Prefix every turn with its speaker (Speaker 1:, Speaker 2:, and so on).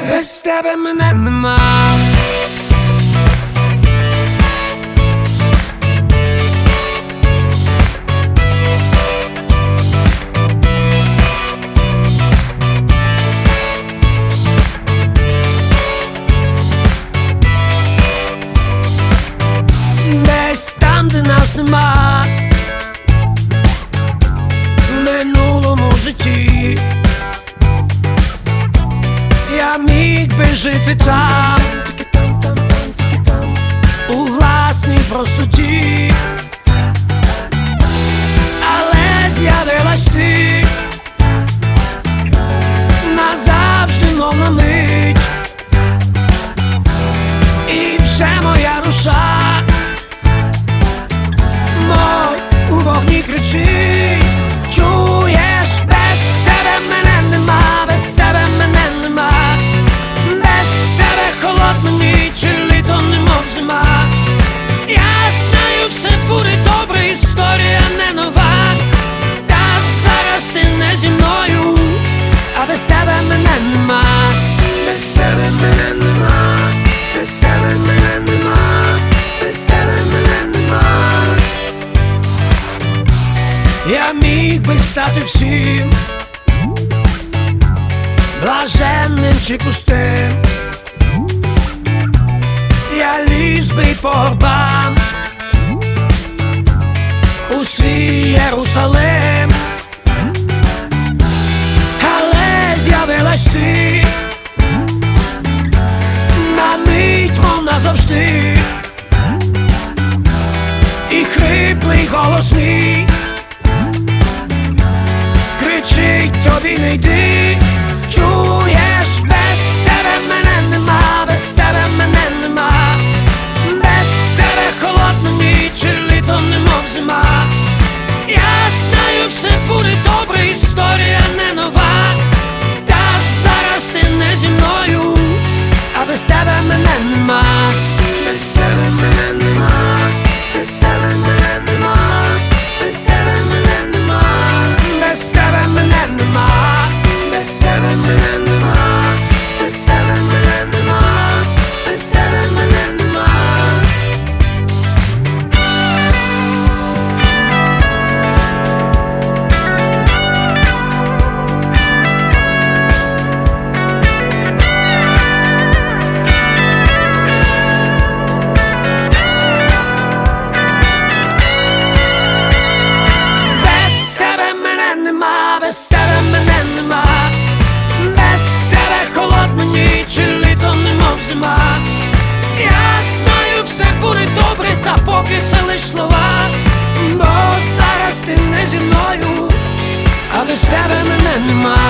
Speaker 1: Без тебе мене нема. Десь там, де нас нема, в минулому житті я міг би жити там, у власній простоті, але з'явилась ти назавжди, мов на мить, і вже моя душа мов у вогні кричить. Чуєш, без тебе мене нема, без тебе мене нема, без тебе холодна ніч і літо немов зима. Я знаю, все буде добре, історія не нова, та зараз ти не зі мною, а без тебе мене нема. Без тебе мене нема, без тебе мене нема, без тебе мене нема. Я міг би стати всім, блаженним чи пустим. Я ліз би по горбам у свій Єрусалим, але з'явилась ти на мить, мов назавжди, і хриплий голос мій кричить: тобі не йди. Чуєш, без тебе мене нема, без тебе мене нема, без тебе холодна ніч і літо немов зима. Я знаю, все буде добре, історія не нова, та зараз ти не зі мною, а без тебе мене нема. Без тебе мене нема, без тебе мене нема, без тебе мене нема, без тебе мене нема, без тебе мене нема, без тебе мене нема, без тебе мене нема. Без тебе мене нема, без тебе холодна ніч і літо немов зима. Я знаю, все буде добре, та поки це лиш слова, бо зараз ти не зі мною, а без тебе мене нема.